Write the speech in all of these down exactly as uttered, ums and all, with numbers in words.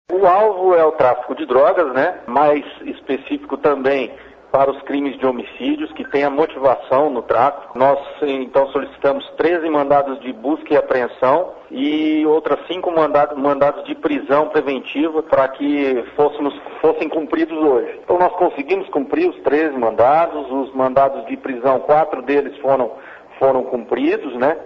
O alvo é o tráfico de drogas, né? Mais específico também para os crimes de homicídios, que tem a motivação no tráfico. Nós, então, solicitamos treze mandados de busca e apreensão e outras cinco mandados, mandados de prisão preventiva para que fôssemos, fossem cumpridos hoje. Então, nós conseguimos cumprir os treze mandados, os mandados de prisão, quatro deles foram, foram cumpridos, né?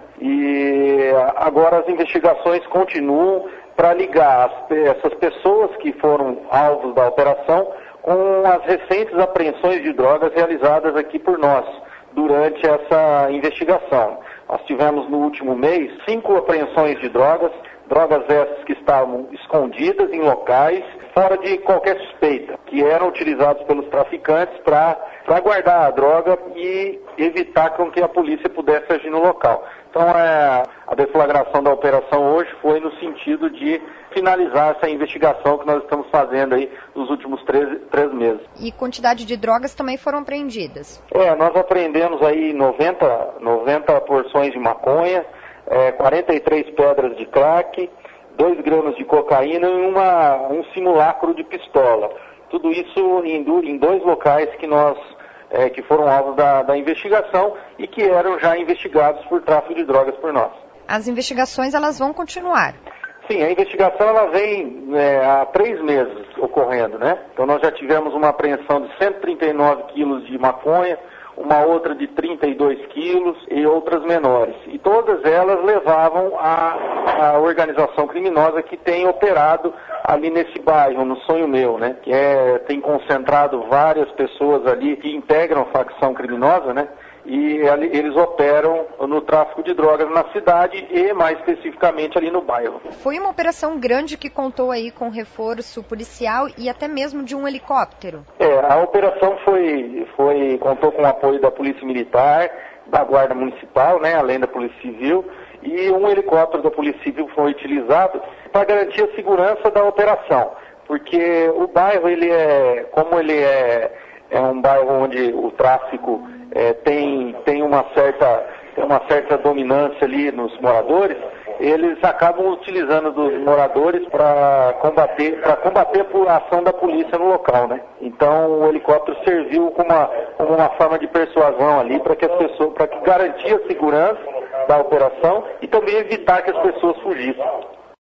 E agora as investigações continuam para ligar as, essas pessoas que foram alvos da operação com as recentes apreensões de drogas realizadas aqui por nós durante essa investigação. Nós tivemos no último mês cinco apreensões de drogas, drogas essas que estavam escondidas em locais fora de qualquer suspeita, que eram utilizados pelos traficantes para para guardar a droga e evitar com que a polícia pudesse agir no local. Então, é, a deflagração da operação hoje foi no sentido de finalizar essa investigação que nós estamos fazendo aí nos últimos três, três meses. E quantidade de drogas também foram apreendidas? É, nós apreendemos aí noventa, noventa porções de maconha, é, quarenta e três pedras de crack, dois gramas de cocaína e uma, um simulacro de pistola. Tudo isso em, em dois locais que nós é, que foram alvos da, da investigação e que eram já investigados por tráfico de drogas por nós. As investigações elas vão continuar? Sim, a investigação ela vem é, há três meses ocorrendo, né? Então nós já tivemos uma apreensão de cento e trinta e nove quilos de maconha, uma outra de trinta e dois quilos e outras menores. E todas elas levavam à, à organização criminosa que tem operado ali nesse bairro, no Sonho Meu, né? Que é, tem concentrado várias pessoas ali que integram a facção criminosa, né? E ali, eles operam no tráfico de drogas na cidade e mais especificamente ali no bairro. Foi uma operação grande que contou aí com reforço policial e até mesmo de um helicóptero. É, a operação foi, foi, contou com o apoio da Polícia Militar, da Guarda Municipal, né, além da Polícia Civil, e um helicóptero da Polícia Civil foi utilizado para garantir a segurança da operação, porque o bairro, ele é, como ele é, é um bairro onde o tráfico é, tem, tem, uma certa, tem uma certa dominância ali nos moradores, eles acabam utilizando dos moradores para combater, para combater a ação da polícia no local, né? Então o helicóptero serviu como uma, como uma forma de persuasão ali para que as pessoas, para que garantir a segurança da operação e também evitar que as pessoas fugissem.